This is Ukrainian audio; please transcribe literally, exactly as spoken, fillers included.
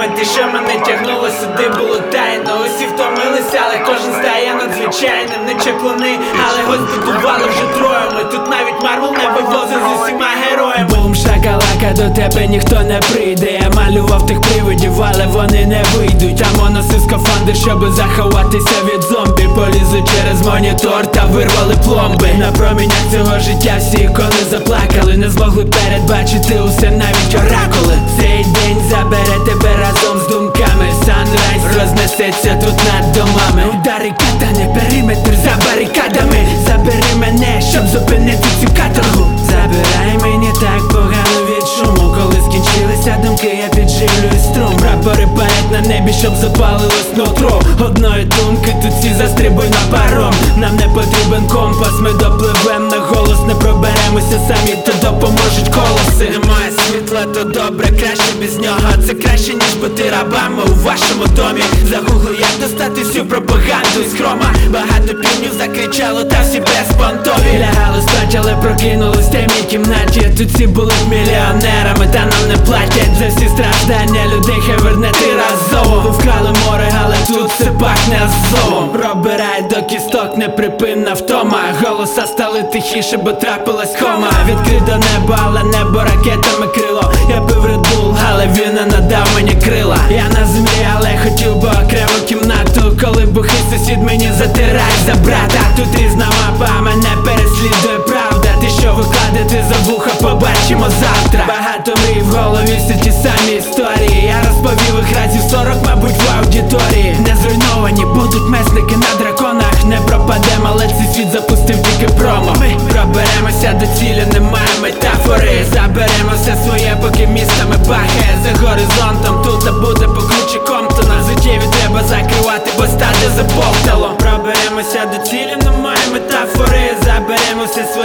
Те, що мене тягнуло сюди, було тайно. Усі втомилися, але кожен стає надзвичайним. Не чаклуни, але гость будували вже троє. Ми тут навіть Марвел не вивозив з усіма героями. Бум, шакалака, до тебе ніхто не прийде. Я малював тих привидів, але вони не вийдуть. А носив скафандр, щоби заховатися від зомбі. Полізли через монітор та вирвали пломби. На промінях цього життя всі ікони заплакали. Не змогли передбачити усе, навіть оракули. Цей день забере тебе разом з думками. Санрайз рознесеться тут над домами. Удари катани, периметр за барикадами. Забери мене, щоб зупинити цю каторгу. Забирай мені так погано від шуму. Коли скінчилися думки, я підживлюю струм. Прапори парять на небі, щоб запалилось нутро. Одної думки, тут всі застрибуй на паром. Нам не потрібен компас, ми допливем на голос. Не проберемося самі, то допоможуть колоси. Немає світла, то добре, краще без нього. Це краще, ніж бути рабами у вашому домі. Загугли, як достати всю пропаганду із хрома. Багато півнів закричало, та всі безпонтові. Лягали спать, але прокинулись в темній кімнаті. Тут всі були мільйонерами, та нам не платять за всі страждання людей, хай вернете разом. Ви вкрали море, але тут все пахне азовом. Пробирай до кісток, неприпинна втома. Голоса стали тихіше, бо трапилась кома. Відкрито небо, але небо ракетами крило. Я пив Red Bull, але він не надав мені крила. Я на землі, але хотів би окрему кімнату. Коли бухий сусід мені затирає за брата. Тут різна мапа, мене переслідує правда. Ти що викладати за вуха, побачимо завтра. Багато мрій в голові, всі ті самі історії. Я розповів їх разів сорок, мабуть, в аудиторії. Не зруйновані будуть месники на драконах. Не пропадемо, але цей світ запустив тільки промо. Ми проберемося до цілі, немає метафори. Заберемо все своє, поки містами бахає за горизонтом. Тут буде по ключі Комптона. Життєві треба закривати, бо стати заповтало. Проберемося до цілі, немає метафори. Заберемо все своє.